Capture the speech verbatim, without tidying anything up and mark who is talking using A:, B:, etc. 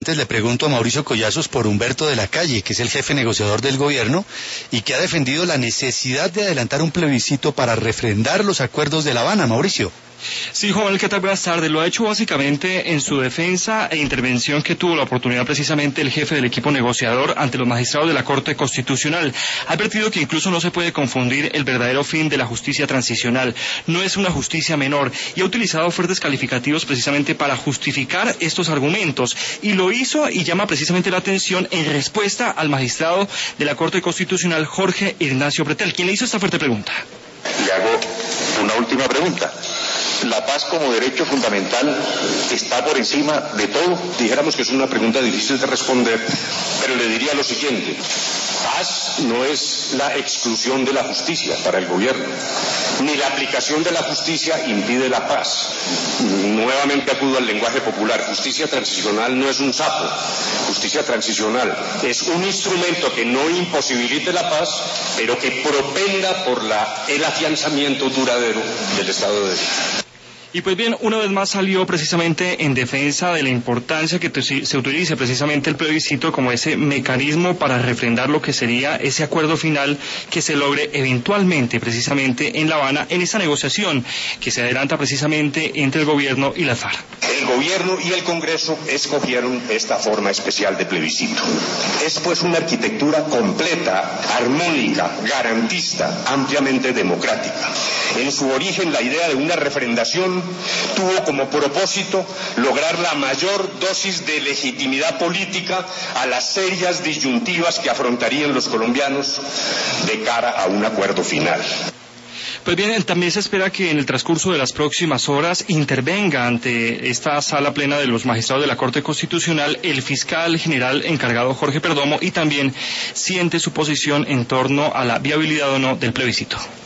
A: Antes le pregunto a Mauricio Collazos por Humberto de la Calle, que es el jefe negociador del gobierno y que ha defendido la necesidad de adelantar un plebiscito para refrendar los acuerdos de La Habana. Mauricio.
B: Sí, Juan, ¿qué tal? Buenas tardes. Lo ha hecho básicamente en su defensa e intervención que tuvo la oportunidad precisamente el jefe del equipo negociador ante los magistrados de la Corte Constitucional. Ha advertido que incluso no se puede confundir el verdadero fin de la justicia transicional. No es una justicia menor y ha utilizado fuertes calificativos precisamente para justificar estos argumentos. Y lo hizo y llama precisamente la atención en respuesta al magistrado de la Corte Constitucional, Jorge Ignacio Pretel, quien le hizo esta fuerte pregunta.
C: Le hago una última pregunta. ¿La paz como derecho fundamental está por encima de todo? Dijéramos que es una pregunta difícil de responder, pero le diría lo siguiente. Paz no es la exclusión de la justicia para el gobierno, ni la aplicación de la justicia impide la paz. Nuevamente acudo al lenguaje popular. Justicia transicional no es un sapo. Justicia transicional es un instrumento que no imposibilite la paz, pero que propenda por la, el afianzamiento duradero del Estado de Derecho.
B: Y pues bien, una vez más salió precisamente en defensa de la importancia que se utilice precisamente el plebiscito como ese mecanismo para refrendar lo que sería ese acuerdo final que se logre eventualmente precisamente en La Habana en esa negociación que se adelanta precisamente entre el gobierno y la FARC.
C: El gobierno y el Congreso escogieron esta forma especial de plebiscito. Es pues una arquitectura completa, armónica, garantista, ampliamente democrática. En su origen, la idea de una refrendación tuvo como propósito lograr la mayor dosis de legitimidad política a las serias disyuntivas que afrontarían los colombianos de cara a un acuerdo final.
B: Pues bien, también se espera que en el transcurso de las próximas horas intervenga ante esta sala plena de los magistrados de la Corte Constitucional el fiscal general encargado Jorge Perdomo y también siente su posición en torno a la viabilidad o no del plebiscito.